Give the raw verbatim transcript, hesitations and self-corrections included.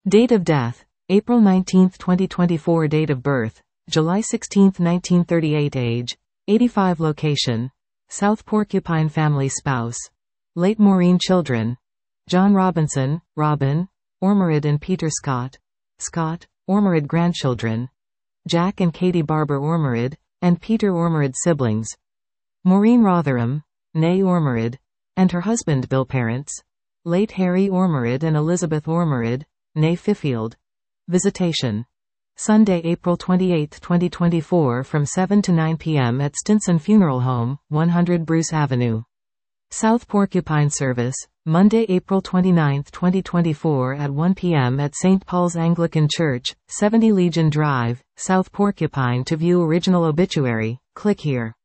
Date of death: April nineteenth twenty twenty-four. Date of birth: July sixteenth nineteen thirty-eight. Age: eighty-five. Location: South Porcupine. Family: spouse. Late Maureen. Children: John Robinson, Robin, Ormerod and Peter Scott, Scott, Ormerod. Grandchildren: Jack and Katie Barber Ormerod, and Peter Ormerod. Siblings: Maureen Rotherham, née Ormerod, and her husband Bill. Parents: late Harry Ormerod and Elizabeth Ormerod, née Fiffield. Visitation: Sunday, April twenty-eighth twenty twenty-four from seven to nine p m at Stinson Funeral Home, one hundred Bruce Avenue, South Porcupine. Service: Monday, April twenty-ninth twenty twenty-four at one p m at Saint Paul's Anglican Church, seventy Legion Drive, South Porcupine. To view original obituary, click here.